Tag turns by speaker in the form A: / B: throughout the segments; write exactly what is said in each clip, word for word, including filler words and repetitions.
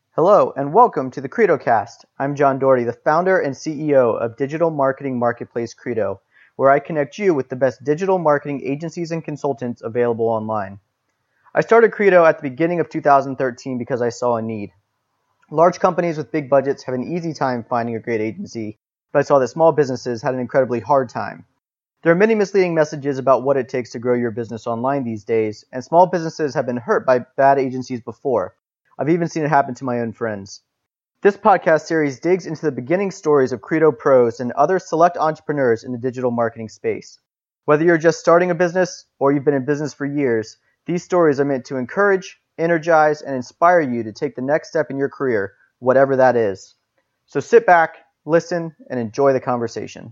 A: Hello and welcome to the CredoCast. I'm John Doherty, the founder and C E O of digital marketing marketplace Credo, where I connect you with the best digital marketing agencies and consultants available online. I started Credo at the beginning of two thousand thirteen because I saw a need. Large companies with big budgets have an easy time finding a great agency, but I saw that small businesses had an incredibly hard time. There are many misleading messages about what it takes to grow your business online these days, and small businesses have been hurt by bad agencies before. I've even seen it happen to my own friends. This podcast series digs into the beginning stories of Credo pros and other select entrepreneurs in the digital marketing space. Whether you're just starting a business or you've been in business for years, these stories are meant to encourage, energize, and inspire you to take the next step in your career, whatever that is. So sit back, listen, and enjoy the conversation.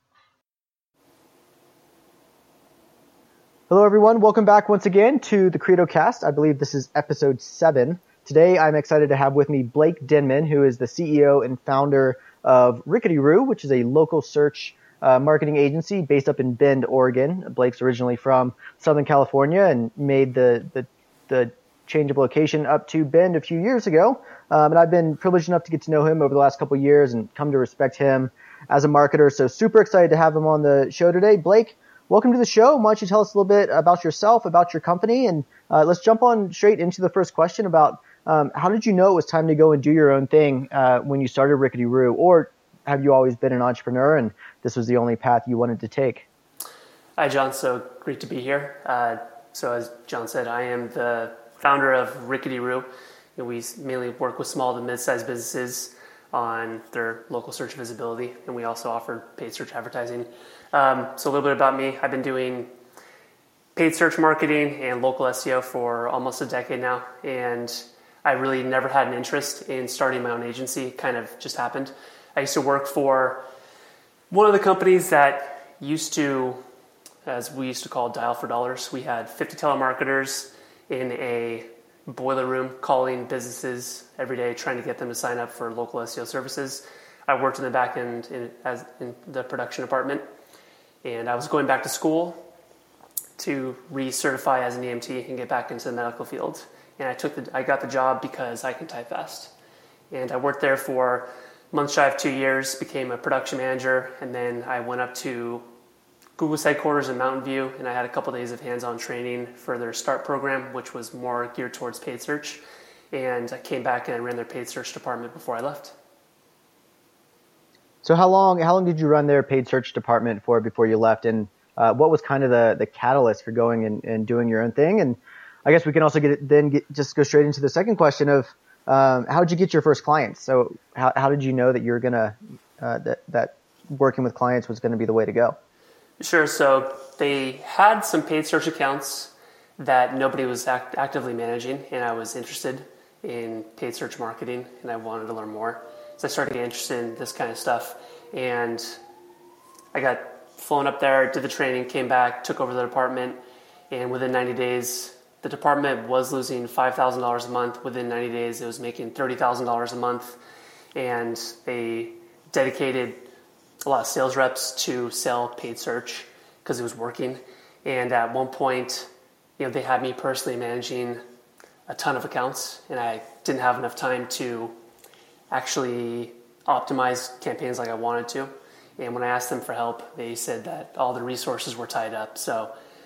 A: Hello, everyone. Welcome back once again to the CredoCast. I believe this is episode seven. Today, I'm excited to have with me Blake Denman, who is the C E O and founder of Rickety Roo, which is a local search uh, marketing agency based up in Bend, Oregon. Blake's originally from Southern California and made the the, the change of location up to Bend a few years ago. Um, and I've been privileged enough to get to know him over the last couple of years and come to respect him as a marketer. So super excited to have him on the show today. Blake, welcome to the show. Why don't you tell us a little bit about yourself, about your company, and uh, let's jump on straight into the first question about Um, how did you know it was time to go and do your own thing uh, when you started Rickety Roo? Or have you always been an entrepreneur and this was the only path you wanted to take?
B: Hi, John. So great to be here. Uh, so as John said, I am the founder of Rickety Roo. And we mainly work with small to mid-sized businesses on their local search visibility, and we also offer paid search advertising. Um, so a little bit about me. I've been doing paid search marketing and local S E O for almost a decade now, and I really never had an interest in starting my own agency. It kind of just happened. I used to work for one of the companies that used to, as we used to call dial for dollars. We had fifty telemarketers in a boiler room calling businesses every day, trying to get them to sign up for local S E O services. I worked in the back end in, as in the production department, and I was going back to school to recertify as an E M T and get back into the medical field. And I took the, I got the job because I can type fast. And I worked there for a month shy of two years, became a production manager, and then I went up to Google's headquarters in Mountain View, and I had a couple days of hands-on training for their START program, which was more geared towards paid search. And I came back and I ran their paid search department before I left.
A: So how long how long did you run their paid search department for before you left? And uh, what was kind of the, the catalyst for going and, and doing your own thing? And I guess we can also get then get, just go straight into the second question of um, how did you get your first clients? So how how did you know that you're gonna uh, that that working with clients was going to be the way to go?
B: Sure. So they had some paid search accounts that nobody was act- actively managing, and I was interested in paid search marketing, and I wanted to learn more. So I started getting interested in this kind of stuff, and I got flown up there, did the training, came back, took over the department, and within ninety days. The department was losing five thousand dollars a month. Within ninety days, it was making thirty thousand dollars a month. And they dedicated a lot of sales reps to sell paid search because it was working. And at one point, you know, they had me personally managing a ton of accounts, and I didn't have enough time to actually optimize campaigns like I wanted to. And when I asked them for help, they said that all the resources were tied up. So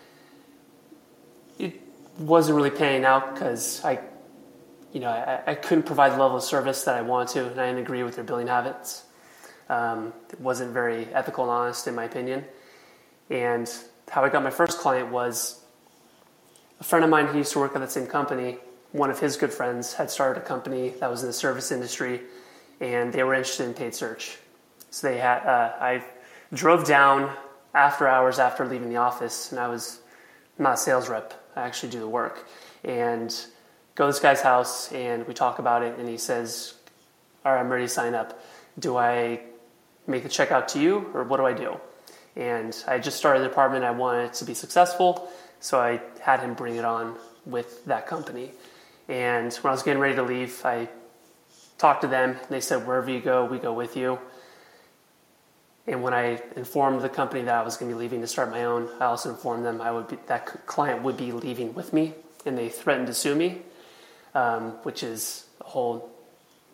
B: it wasn't really panning out because I, you know, I, I couldn't provide the level of service that I wanted to, and I didn't agree with their billing habits. Um, it wasn't very ethical and honest, in my opinion. And how I got my first client was a friend of mine who used to work at the same company. One of his good friends had started a company that was in the service industry, and they were interested in paid search. So they had, uh, I drove down after hours after leaving the office, and I was not a sales rep. I actually do the work, and go to this guy's house, and we talk about it, and he says, all right, I'm ready to sign up. Do I make the check out to you, or what do I do? And I just started the department. I wanted it to be successful, so I had him bring it on with that company. And when I was getting ready to leave, I talked to them, and they said, wherever you go, we go with you. And when I informed the company that I was going to be leaving to start my own, I also informed them I would be, that client would be leaving with me, and they threatened to sue me, um, which is a whole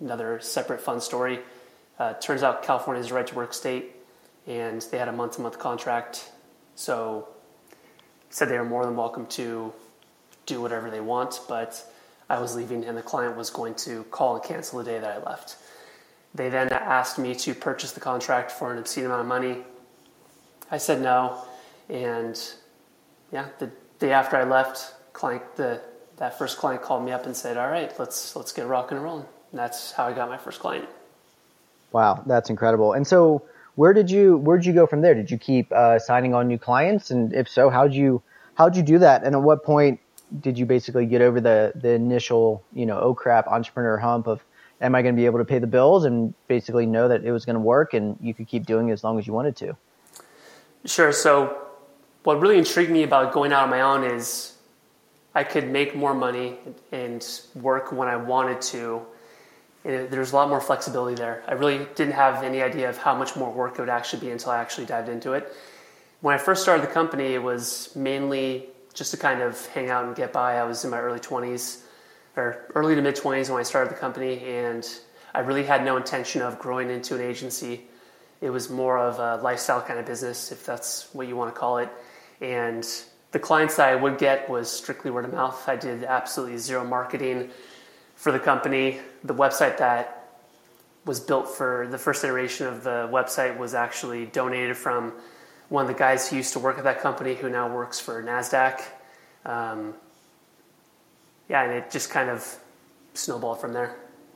B: another separate fun story. Uh, turns out California is a right to work state, and they had a month to month contract. So said they were more than welcome to do whatever they want, but I was leaving and the client was going to call and cancel the day that I left. They then asked me to purchase the contract for an obscene amount of money. I said no, and yeah, the day after I left, client the that first client called me up and said, "All right, let's let's get rocking and rolling." And that's how I got my first client.
A: Wow, that's incredible. And so, where did you where did you go from there? Did you keep uh, signing on new clients? And if so, how'd you how'd you do that? And at what point did you basically get over the the initial, you know, oh crap, entrepreneur hump of, am I going to be able to pay the bills, and basically know that it was going to work and you could keep doing it as long as you wanted to?
B: Sure. So what really intrigued me about going out on my own is I could make more money and work when I wanted to. And there's a lot more flexibility there. I really didn't have any idea of how much more work it would actually be until I actually dived into it. When I first started the company, it was mainly just to kind of hang out and get by. I was in my early twenties, or early to mid twenties when I started the company, and I really had no intention of growing into an agency. It was more of a lifestyle kind of business, if that's what you want to call it. And the clients that I would get was strictly word of mouth. I did absolutely zero marketing for the company. The website that was built for the first iteration of the website was actually donated from one of the guys who used to work at that company, who now works for NASDAQ. Um, yeah, and it just kind of snowballed from there.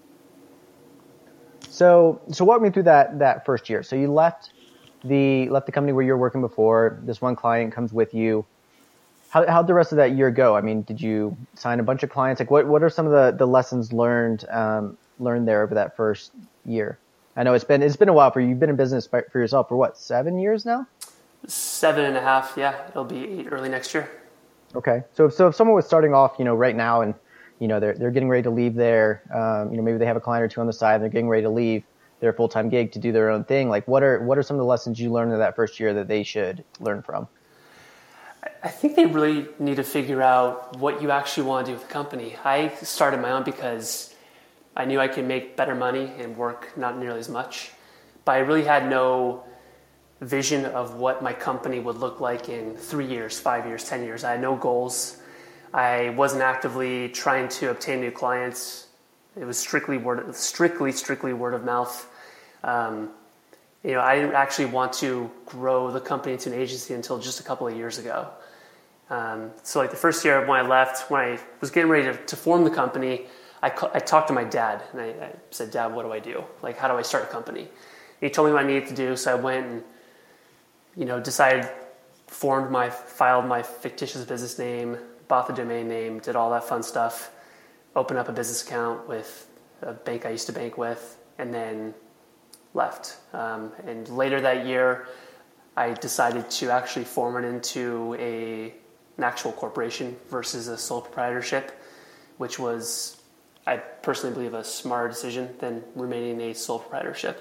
A: So, so walk me through that that first year. So you left the left the company where you were working before. This one client comes with you. How how'd the rest of that year go? I mean, did you sign a bunch of clients? Like, what what are some of the, the lessons learned um, learned there over that first year? I know it's been it's been a while for you. You've been in business for yourself for what, seven years now?
B: Seven and a half. Yeah, it'll be eight early next year.
A: Okay, so so if someone was starting off, you know, right now, and you know they're they're getting ready to leave their, um, you know, maybe they have a client or two on the side, and they're getting ready to leave their full time gig to do their own thing. Like, what are what are some of the lessons you learned in that first year that they should learn from?
B: I think they really need to figure out what you actually want to do with the company. I started my own because I knew I could make better money and work not nearly as much, but I really had no vision of what my company would look like in three years, five years, ten years. I had no goals. I wasn't actively trying to obtain new clients. It was strictly word, strictly, strictly word of mouth. Um, You know, I didn't actually want to grow the company into an agency until just a couple of years ago. Um, so like the first year when I left, when I was getting ready to, to form the company, I, I talked to my dad and I, I said, "Dad, what do I do? Like, how do I start a company?" And he told me what I needed to do. So I went and, you know, decided, formed my, filed my fictitious business name, bought the domain name, did all that fun stuff, opened up a business account with a bank I used to bank with, and then left. Um, and later that year, I decided to actually form it into a, an actual corporation versus a sole proprietorship, which was, I personally believe, a smarter decision than remaining a sole proprietorship.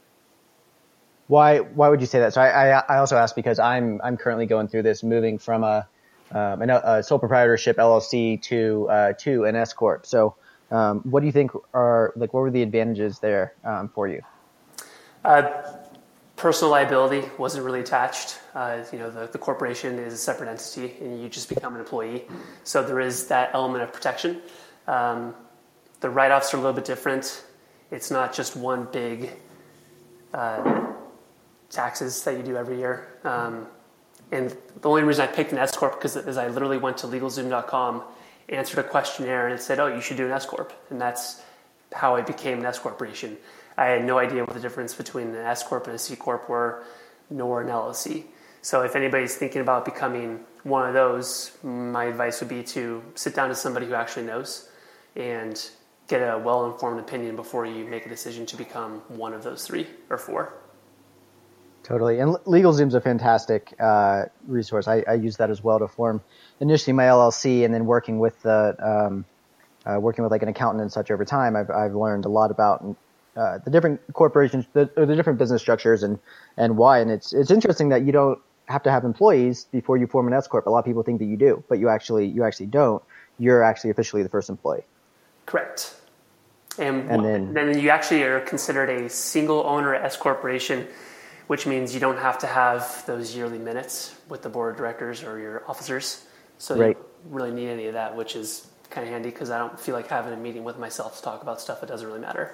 A: Why why would you say that? So I I, I also ask because I'm I'm currently going through this, moving from a um, a sole proprietorship L L C to uh, to an S corp. So um, what do you think are like what were the advantages there um, for you?
B: Uh, personal liability wasn't really attached. Uh, you know, the, the corporation is a separate entity and you just become an employee. So there is that element of protection. Um, the write-offs are a little bit different. It's not just one big uh, taxes that you do every year. Um, and the only reason I picked an S corp because is I literally went to LegalZoom dot com, answered a questionnaire, and it said, "Oh, you should do an S corp." And that's how I became an S corporation. I had no idea what the difference between an S corp and a C corp were, nor an L L C. So if anybody's thinking about becoming one of those, my advice would be to sit down to somebody who actually knows and get a well-informed opinion before you make a decision to become one of those three or four.
A: Totally. And LegalZoom's a fantastic uh, resource. I, I use that as well to form initially my L L C, and then working with the um, uh, working with like an accountant and such over time, I've I've learned a lot about Uh, the different corporations, the, or the different business structures, and and why. And it's it's interesting that you don't have to have employees before you form an S corp. A lot of people think that you do, but you actually you actually don't. You're actually officially the first employee.
B: Correct. And,
A: And
B: then,
A: then,
B: then you actually are considered a single owner S corporation, which means you don't have to have those yearly minutes with the board of directors or your officers. So
A: right.
B: you don't really need any of that, which is kind of handy because I don't feel like having a meeting with myself to talk about stuff that doesn't really matter.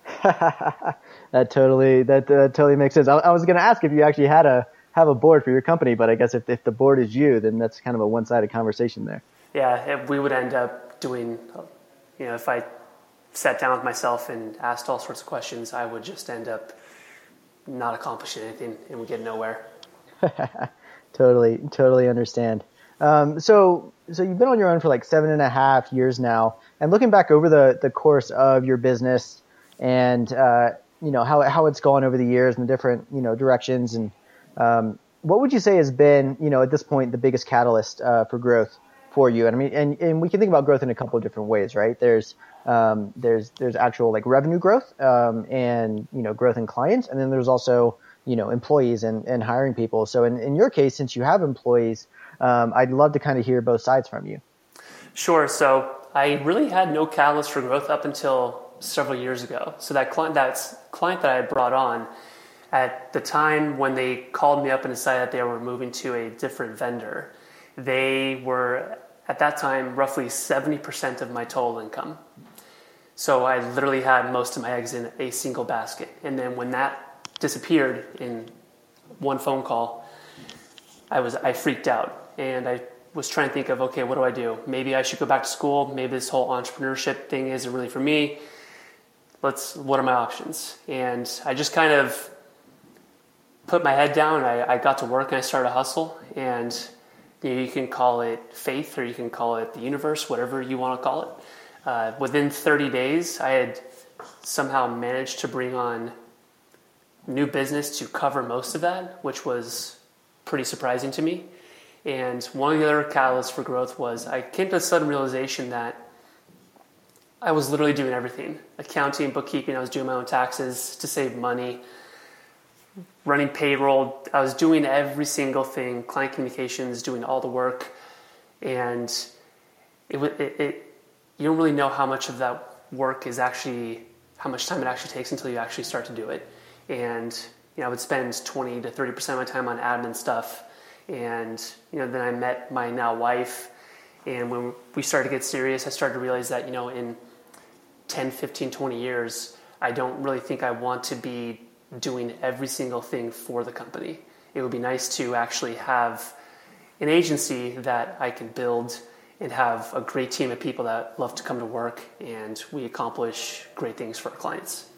A: that totally that uh, totally makes sense. I, I was going to ask if you actually had a have a board for your company, but I guess if if the board is you, then that's kind of a one-sided conversation there.
B: Yeah, we would end up doing, you know, if I sat down with myself and asked all sorts of questions, I would just end up not accomplishing anything and we get nowhere.
A: totally, totally understand. Um, so, so you've been on your own for like seven and a half years now, and looking back over the, the course of your business and, uh, you know, how, how it's gone over the years and the different, you know, directions, and, um, what would you say has been, you know, at this point, the biggest catalyst, uh, for growth for you? And I mean, and, and we can think about growth in a couple of different ways, right? There's, um, there's, there's actual like revenue growth, um, and, you know, growth in clients. And then there's also, you know, employees and, and hiring people. So in, in your case, since you have employees, um, I'd love to kind of hear both sides from you.
B: Sure. So I really had no catalyst for growth up until several years ago. So that client, that client that I had brought on at the time when they called me up and decided that they were moving to a different vendor, they were at that time roughly seventy percent of my total income. So I literally had most of my eggs in a single basket. And then when that disappeared in one phone call, I was I freaked out. And I was trying to think of, okay, what do I do? Maybe I should go back to school. Maybe this whole entrepreneurship thing isn't really for me. Let's, what are my options? And I just kind of put my head down. I, I got to work and I started a hustle. And you know, you can call it faith or you can call it the universe, whatever you want to call it. Uh, within thirty days, I had somehow managed to bring on new business to cover most of that, which was pretty surprising to me. And one of the other catalysts for growth was I came to a sudden realization that I was literally doing everything. Accounting, bookkeeping, I was doing my own taxes to save money, running payroll. I was doing every single thing, client communications, doing all the work. And it, it, it you don't really know how much of that work is actually, how much time it actually takes until you actually start to do it. And you know, I would spend twenty to thirty percent of my time on admin stuff. And you know, then I met my now wife, and when we started to get serious, I started to realize that, you know, in ten, fifteen, twenty years, I don't really think I want to be doing every single thing for the company. It would be nice to actually have an agency that I can build and have a great team of people that love to come to work, and we accomplish great things for our clients.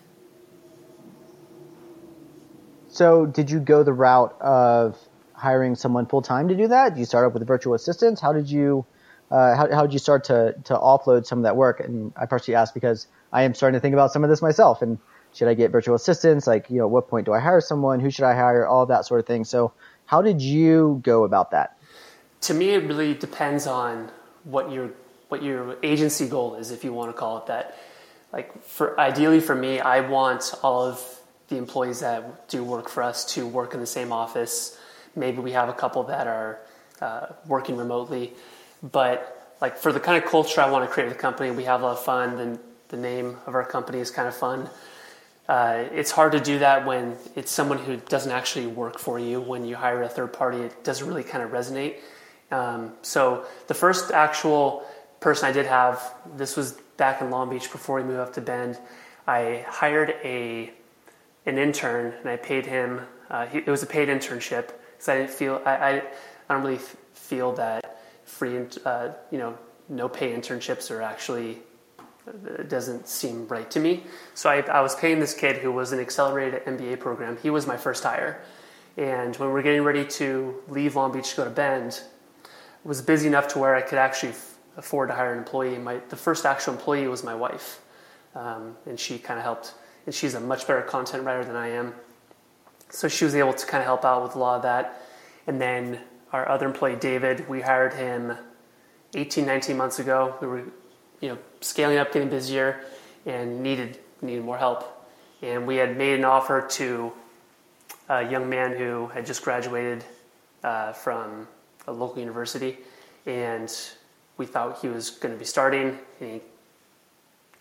A: So did you go the route of hiring someone full-time to do that? Did you start up with virtual assistants? How did you uh, how, how did you start to, to offload some of that work? And I partially asked because I am starting to think about some of this myself. And should I get virtual assistants? Like, you know, at what point do I hire someone? Who should I hire? All that sort of thing. So how did you go about that?
B: To me, it really depends on what your what your agency goal is, if you want to call it that. Like, for ideally for me, I want all of the employees that do work for us to work in the same office. Maybe we have a couple that are uh, working remotely, but like for the kind of culture I want to create with the company, we have a lot of fun. The, the name of our company is kind of fun. Uh, it's hard to do that when it's someone who doesn't actually work for you. When you hire a third party, it doesn't really kind of resonate. Um, so the first actual person I did have, this was back in Long Beach before we moved up to Bend. I hired a an intern and I paid him. Uh, he, it was a paid internship because I didn't feel I, I I don't really f- feel that free uh, you know no pay internships are actually it doesn't seem right to me. So I, I was paying this kid who was an accelerated M B A program. He was my first hire. And when we were getting ready to leave Long Beach to go to Bend, I was busy enough to where I could actually f- afford to hire an employee. My, the first actual employee was my wife. Um, and she kind of helped. And she's a much better content writer than I am. So she was able to kind of help out with a lot of that. And then our other employee, David, we hired him eighteen, nineteen months ago. We were you know, scaling up, getting busier, and needed needed more help. And we had made an offer to a young man who had just graduated uh, from a local university, and we thought he was going to be starting. And he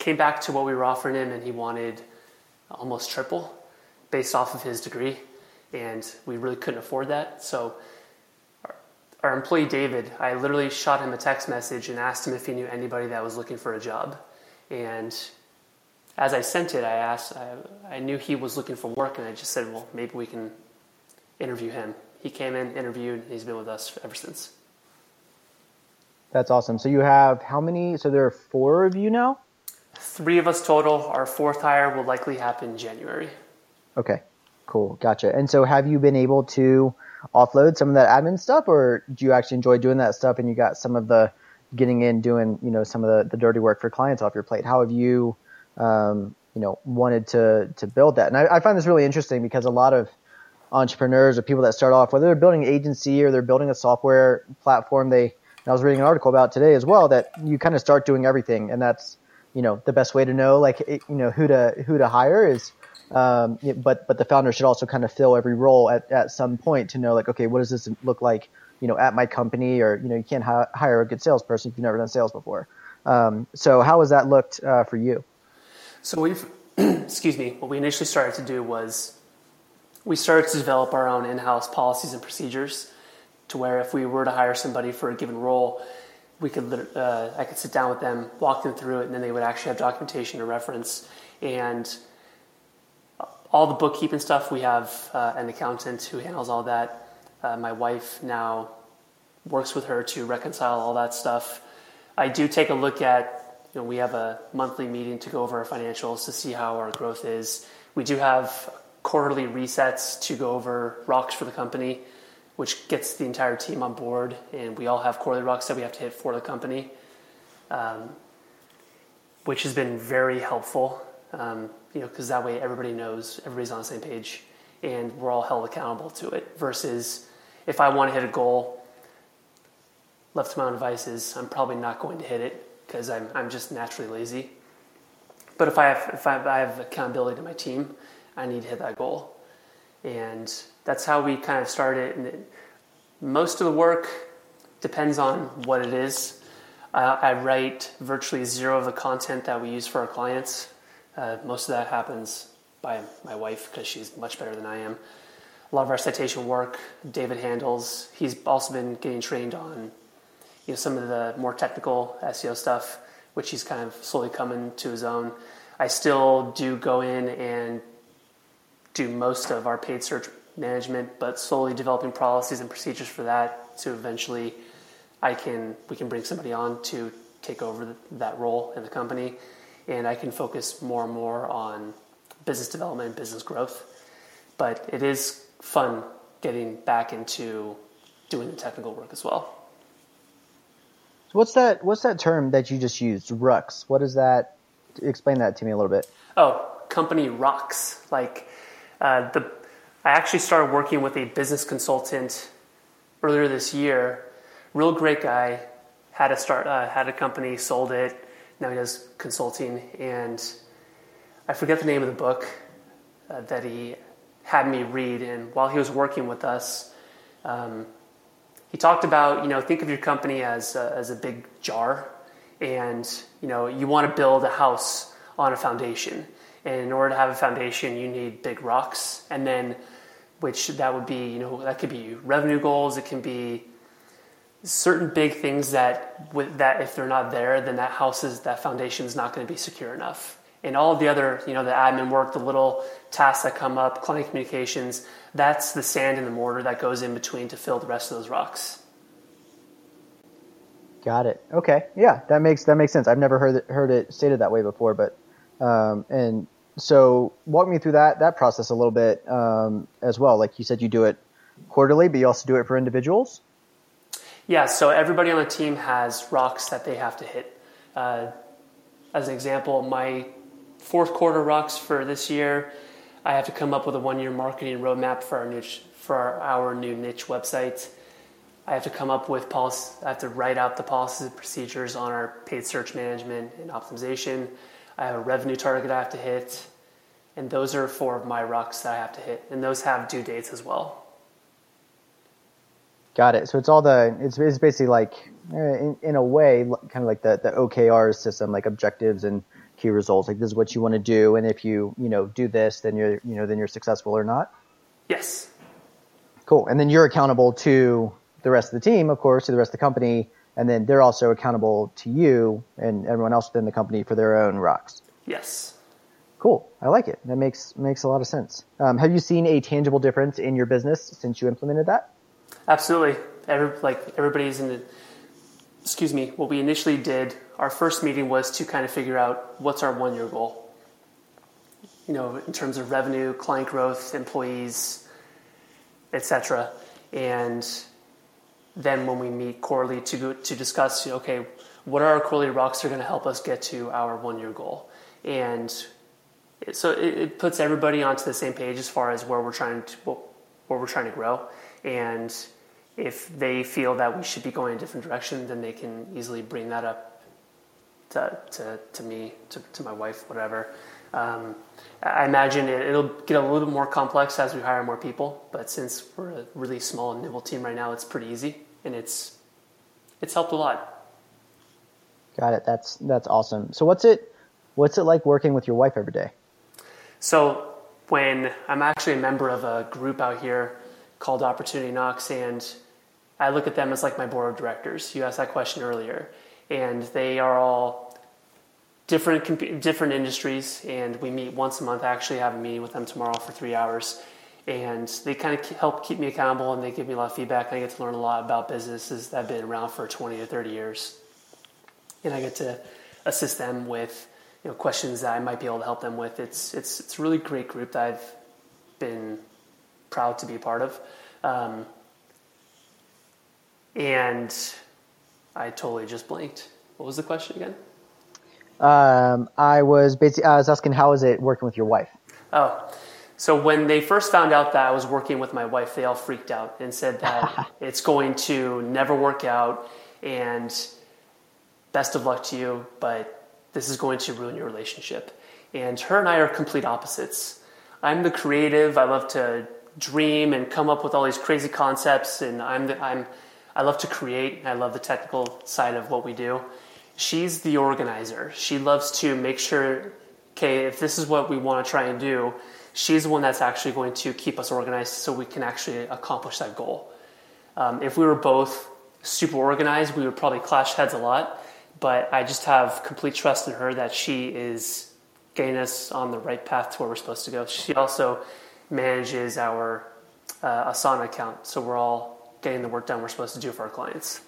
B: came back to what we were offering him, and he wanted almost triple based off of his degree, and we really couldn't afford that. So our, our employee David, I literally shot him a text message and asked him if he knew anybody that was looking for a job. And as I sent it, I asked, I, I knew he was looking for work, and I just said, well, maybe we can interview him. He came in, interviewed, and he's been with us ever since.
A: That's awesome. So you have how many? So there are four of you now?
B: Three of us total. Our fourth hire will likely happen in January.
A: Okay, cool. Gotcha. And so have you been able to offload some of that admin stuff, or do you actually enjoy doing that stuff and you got some of the getting in, doing, you know, some of the, the dirty work for clients off your plate? How have you, um, you know, wanted to, to build that? And I, I find this really interesting because a lot of entrepreneurs or people that start off, whether they're building an agency or they're building a software platform, they, and I was reading an article about today as well, that you kind of start doing everything. And that's, you know, the best way to know, like, you know, who to, who to hire is, um, but, but the founder should also kind of fill every role at, at some point to know, like, okay, what does this look like, you know, at my company? Or, you know, you can't ha- hire a good salesperson if you've never done sales before. Um, so how has that looked uh, for you?
B: So we've, excuse me, what we initially started to do was we started to develop our own in-house policies and procedures to where if we were to hire somebody for a given role, we could, uh, I could sit down with them, walk them through it, and then they would actually have documentation to reference. And all the bookkeeping stuff, we have uh, an accountant who handles all that. Uh, my wife now works with her to reconcile all that stuff. I do take a look at, you know, we have a monthly meeting to go over our financials to see how our growth is. We do have quarterly resets to go over rocks for the company, which gets the entire team on board, and we all have quarterly rocks that we have to hit for the company, um, which has been very helpful, um, you know, because that way everybody knows, everybody's on the same page, and we're all held accountable to it, versus if I want to hit a goal, left to my own devices, I'm probably not going to hit it because I'm I'm just naturally lazy. But if I have if I, I have accountability to my team, I need to hit that goal, and that's how we kind of started. And it, most of the work depends on what it is. Uh, I write virtually zero of the content that we use for our clients. Uh, most of that happens by my wife because she's much better than I am. A lot of our citation work, David handles. He's also been getting trained on, you know, some of the more technical S E O stuff, which he's kind of slowly coming to his own. I still do go in and do most of our paid search management, but slowly developing policies and procedures for that, so eventually I can we can bring somebody on to take over that role in the company, and I can focus more and more on business development and business growth. But it is fun getting back into doing the technical work as well.
A: So what's that what's that term that you just used, Rux? What is that? Explain that to me a little bit.
B: Oh, company rocks. Like uh, the I actually started working with a business consultant earlier this year. Real great guy. Had a start, uh, had a company, sold it. Now he does consulting, and I forget the name of the book uh, that he had me read. And while he was working with us, um, he talked about, you know, think of your company as a, as a big jar, and you know you want to build a house on a foundation. And in order to have a foundation, you need big rocks, and then which that would be, you know, that could be revenue goals. It can be certain big things that, with that, if they're not there, then that house is, that foundation is not going to be secure enough. And all of the other, you know, the admin work, the little tasks that come up, client communications, that's the sand and the mortar that goes in between to fill the rest of those rocks.
A: Got it. Okay. Yeah, that makes that makes sense. I've never heard it, heard it stated that way before, but um, and. So walk me through that that process a little bit um, as well. Like you said, you do it quarterly, but you also do it for individuals?
B: Yeah, so everybody on the team has rocks that they have to hit. Uh, as an example, my fourth quarter rocks for this year, I have to come up with a one-year marketing roadmap for our niche, for our, our new niche website. I have to come up with policy. I have to write out the policies and procedures on our paid search management and optimization. I have a revenue target I have to hit, and those are four of my rocks that I have to hit, and those have due dates as well.
A: Got it. So it's all the, it's, it's basically like, in, in a way, kind of like the, the O K R system, like objectives and key results? Like, this is what you want to do, and if you, you know, do this, then you're, you know, then you're successful or not?
B: Yes.
A: Cool. And then you're accountable to the rest of the team, of course, to the rest of the company, and then they're also accountable to you and everyone else within the company for their own rocks.
B: Yes.
A: Cool. I like it. That makes makes a lot of sense. Um, have you seen a tangible difference in your business since you implemented that?
B: Absolutely. Every, like everybody's in the, excuse me, what we initially did, our first meeting was to kind of figure out what's our one-year goal. You know, in terms of revenue, client growth, employees, et cetera. And then when we meet quarterly to go, to discuss, okay, what are our quarterly rocks that are going to help us get to our one-year goal? And it, so it, it puts everybody onto the same page as far as where we're trying to where we're trying to grow. And if they feel that we should be going in a different direction, then they can easily bring that up to to, to me, to, to my wife, whatever. Um, I imagine it, it'll get a little bit more complex as we hire more people, but since we're a really small and nimble team right now, it's pretty easy, and it's it's helped a lot.
A: Got it. That's that's awesome. So what's it what's it like working with your wife every day?
B: So when I'm actually a member of a group out here called Opportunity Knocks, and I look at them as like my board of directors. You asked that question earlier, and they are all different different industries, and we meet once a month. I actually have a meeting with them tomorrow for three hours, and they kind of help keep me accountable, and they give me a lot of feedback, and I get to learn a lot about businesses that have been around for twenty to thirty years, and I get to assist them with, you know, questions that I might be able to help them with. It's it's it's a really great group that I've been proud to be a part of, um, and I totally just blanked. What was the question again?
A: Um, I was basically, I was asking, how is it working with your wife?
B: Oh, so when they first found out that I was working with my wife, they all freaked out and said that it's going to never work out, and best of luck to you, but this is going to ruin your relationship. And her and I are complete opposites. I'm the creative. I love to dream and come up with all these crazy concepts, and I'm the, I'm I love to create. And I love the technical side of what we do. She's the organizer. She loves to make sure, okay, if this is what we want to try and do, she's the one that's actually going to keep us organized so we can actually accomplish that goal. Um, if we were both super organized, we would probably clash heads a lot, but I just have complete trust in her that she is getting us on the right path to where we're supposed to go. She also manages our uh, Asana account, so we're all getting the work done we're supposed to do for our clients.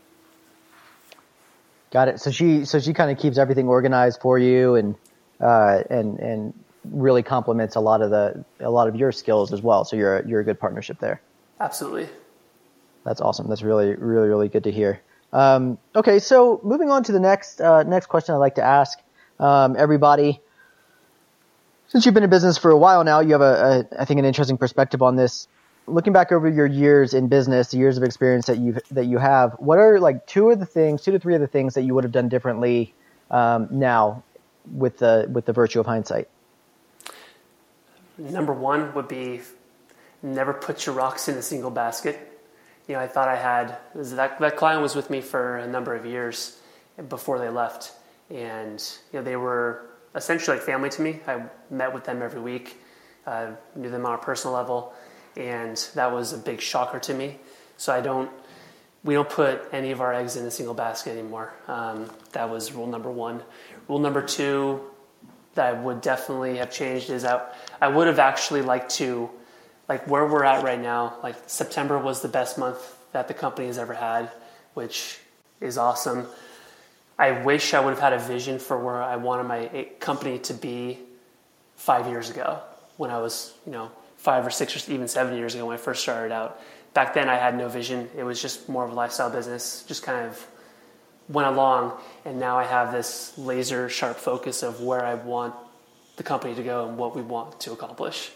A: Got it. So she, so she kind of keeps everything organized for you, and uh, and and really complements a lot of the a lot of your skills as well. So you're a, you're a good partnership there.
B: Absolutely.
A: That's awesome. That's really really really good to hear. Um, okay, so moving on to the next uh, next question I'd like to ask um, everybody. Since you've been in business for a while now, you have a, a I think an interesting perspective on this. Looking back over your years in business, the years of experience that you that you have, what are like two of the things, two to three of the things that you would have done differently um, now with the with the virtue of hindsight?
B: Number one would be never put your rocks in a single basket. You know, I thought I had that that client was with me for a number of years before they left, and you know they were essentially like family to me. I met with them every week, uh, knew them on a personal level. And that was a big shocker to me. So I don't, we don't put any of our eggs in a single basket anymore. Um, that was rule number one. Rule number two that I would definitely have changed is I, I would have actually liked to, like where we're at right now, like September was the best month that the company has ever had, which is awesome. I wish I would have had a vision for where I wanted my company to be five years ago when I was, you know, five or six or even seven years ago when I first started out. Back then I had no vision. It was just more of a lifestyle business, just kind of went along. And now I have this laser sharp focus of where I want the company to go and what we want to accomplish.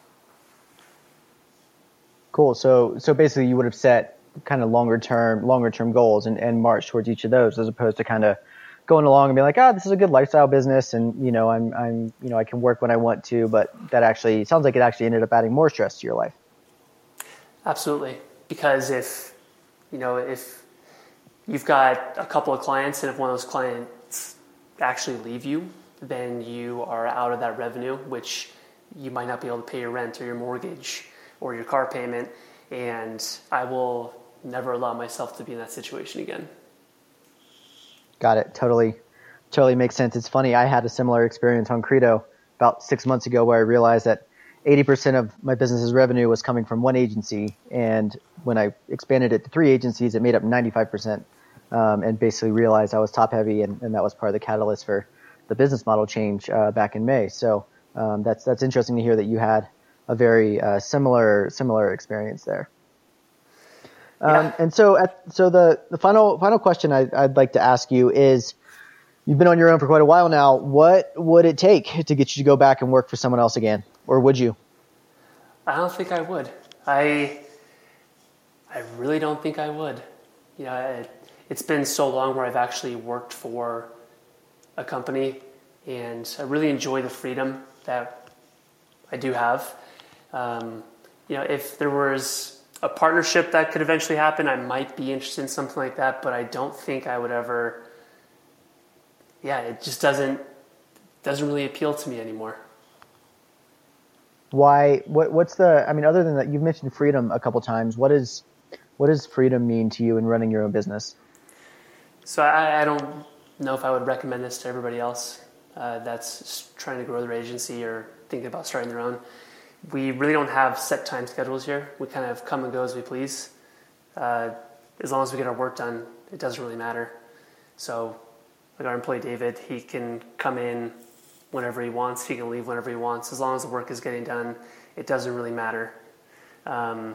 A: Cool. So, so basically you would have set kind of longer term, longer term goals and, and march towards each of those, as opposed to kind of going along and being like, ah, this is a good lifestyle business, and you know, I'm, I'm, you know, I can work when I want to, but that actually sounds like it actually ended up adding more stress to your life.
B: Absolutely, because if, you know, if you've got a couple of clients, and if one of those clients actually leave you, then you are out of that revenue, which you might not be able to pay your rent or your mortgage or your car payment. And I will never allow myself to be in that situation again.
A: Got it. Totally, totally makes sense. It's funny. I had a similar experience on Credo about six months ago where I realized that eighty percent of my business's revenue was coming from one agency. And when I expanded it to three agencies, it made up ninety-five percent. Um, and basically realized I was top heavy, and, and that was part of the catalyst for the business model change uh, back in May. So um, that's that's interesting to hear that you had a very uh, similar similar experience there. Um,
B: yeah.
A: And so at, so the, the final final question I, I'd like to ask you is, you've been on your own for quite a while now. What would it take to get you to go back and work for someone else again, or would you?
B: I don't think I would. I I really don't think I would. You know, it, it's been so long where I've actually worked for a company, and I really enjoy the freedom that I do have. Um, you know, if there was a partnership that could eventually happen, I might be interested in something like that, but I don't think I would ever. Yeah, it just doesn't doesn't really appeal to me anymore.
A: Why? What? What's the? I mean, other than that, you've mentioned freedom a couple times. What is? What does freedom mean to you in running your own business?
B: So I, I don't know if I would recommend this to everybody else uh, that's trying to grow their agency or thinking about starting their own. We really don't have set time schedules here. We kind of come and go as we please. Uh, as long as we get our work done, it doesn't really matter. So like our employee David, he can come in whenever he wants. He can leave whenever he wants. As long as the work is getting done, it doesn't really matter. Um,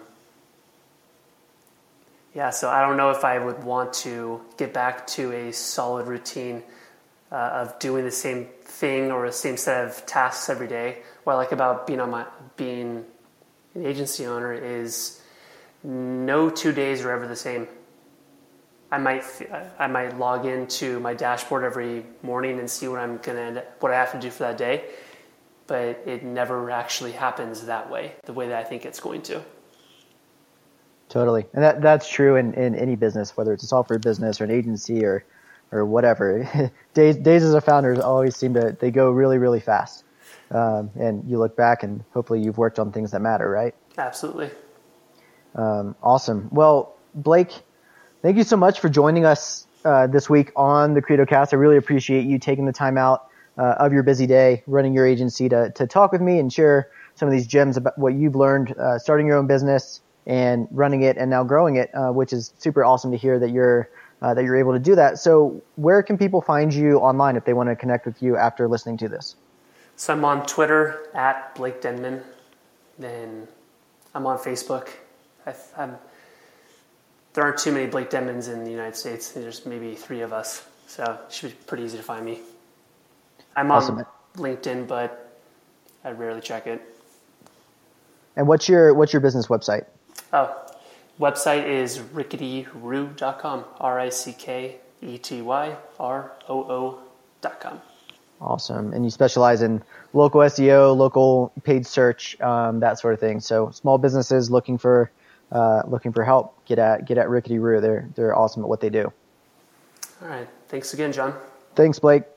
B: yeah, so I don't know if I would want to get back to a solid routine uh, of doing the same thing or the same set of tasks every day. What I like about being on my being an agency owner is no two days are ever the same. I might I might log into my dashboard every morning and see what I'm gonna end up, what I have to do for that day, but it never actually happens that way, the way that I think it's going to.
A: Totally. And that that's true in, in any business, whether it's a software business or an agency or or whatever. days days as a founder always seem to, they go really, really fast. Um, and you look back and hopefully you've worked on things that matter, right?
B: Absolutely.
A: Um, awesome. Well, Blake, thank you so much for joining us uh, this week on the CredoCast. I really appreciate you taking the time out uh, of your busy day, running your agency to to talk with me and share some of these gems about what you've learned uh, starting your own business and running it and now growing it, uh, which is super awesome to hear that you're uh, that you're able to do that. So where can people find you online if they want to connect with you after listening to this?
B: So I'm on Twitter at Blake Denman. Then I'm on Facebook. I, I'm, there aren't too many Blake Denmans in the United States. There's maybe three of us, so it should be pretty easy to find me. I'm on
A: Awesome.
B: LinkedIn, but I rarely check it.
A: And what's your what's your business website?
B: Oh, website is rickety roo dot com. R I C K E T Y R O O dot com.
A: Awesome. And you specialize in local S E O, local paid search, um, that sort of thing. So small businesses looking for uh, looking for help, get at get at Rickety Roo. They're they're awesome at what they do.
B: All right. Thanks again, John.
A: Thanks, Blake.